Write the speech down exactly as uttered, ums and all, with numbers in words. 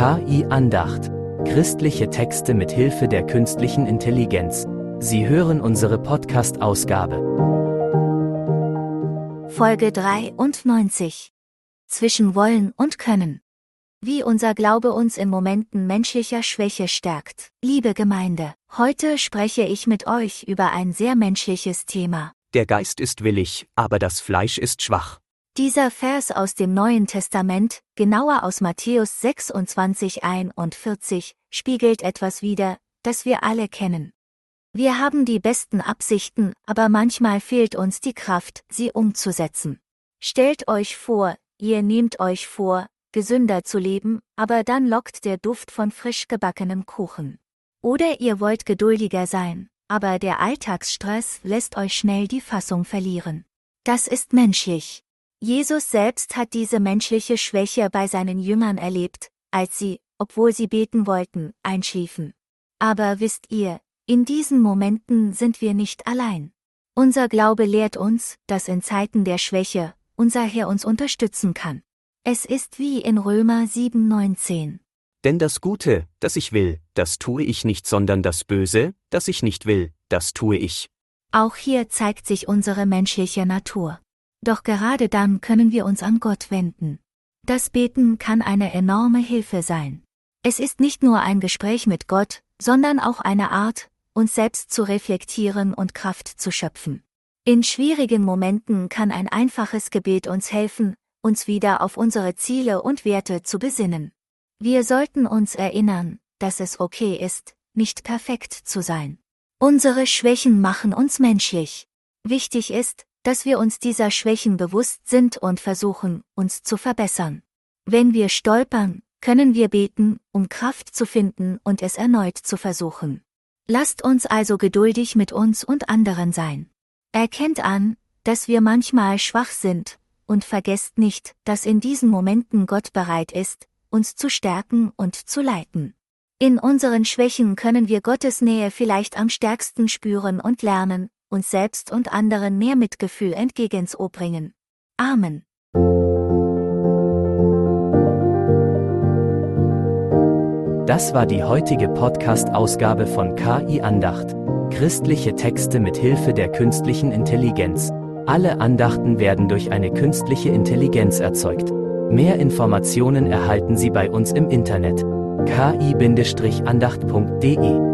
K I-Andacht. Christliche Texte mit Hilfe der künstlichen Intelligenz. Sie hören unsere Podcast-Ausgabe. Folge dreiundneunzig. Zwischen Wollen und Können. Wie unser Glaube uns in Momenten menschlicher Schwäche stärkt. Liebe Gemeinde, heute spreche ich mit euch über ein sehr menschliches Thema. Der Geist ist willig, aber das Fleisch ist schwach. Dieser Vers aus dem Neuen Testament, genauer aus Matthäus sechsundzwanzig einundvierzig, spiegelt etwas wider, das wir alle kennen. Wir haben die besten Absichten, aber manchmal fehlt uns die Kraft, sie umzusetzen. Stellt euch vor, ihr nehmt euch vor, gesünder zu leben, aber dann lockt der Duft von frisch gebackenem Kuchen. Oder ihr wollt geduldiger sein, aber der Alltagsstress lässt euch schnell die Fassung verlieren. Das ist menschlich. Jesus selbst hat diese menschliche Schwäche bei seinen Jüngern erlebt, als sie, obwohl sie beten wollten, einschliefen. Aber wisst ihr, in diesen Momenten sind wir nicht allein. Unser Glaube lehrt uns, dass in Zeiten der Schwäche unser Herr uns unterstützen kann. Es ist wie in Römer sieben neunzehn. Denn das Gute, das ich will, das tue ich nicht, sondern das Böse, das ich nicht will, das tue ich. Auch hier zeigt sich unsere menschliche Natur. Doch gerade dann können wir uns an Gott wenden. Das Beten kann eine enorme Hilfe sein. Es ist nicht nur ein Gespräch mit Gott, sondern auch eine Art, uns selbst zu reflektieren und Kraft zu schöpfen. In schwierigen Momenten kann ein einfaches Gebet uns helfen, uns wieder auf unsere Ziele und Werte zu besinnen. Wir sollten uns erinnern, dass es okay ist, nicht perfekt zu sein. Unsere Schwächen machen uns menschlich. Wichtig ist, dass wir uns dieser Schwächen bewusst sind und versuchen, uns zu verbessern. Wenn wir stolpern, können wir beten, um Kraft zu finden und es erneut zu versuchen. Lasst uns also geduldig mit uns und anderen sein. Erkennt an, dass wir manchmal schwach sind, und vergesst nicht, dass in diesen Momenten Gott bereit ist, uns zu stärken und zu leiten. In unseren Schwächen können wir Gottes Nähe vielleicht am stärksten spüren und lernen, uns selbst und anderen mehr Mitgefühl entgegenzubringen. Amen. Das war die heutige Podcast-Ausgabe von K I-Andacht. Christliche Texte mit Hilfe der künstlichen Intelligenz. Alle Andachten werden durch eine künstliche Intelligenz erzeugt. Mehr Informationen erhalten Sie bei uns im Internet. k i Bindestrich andacht punkt de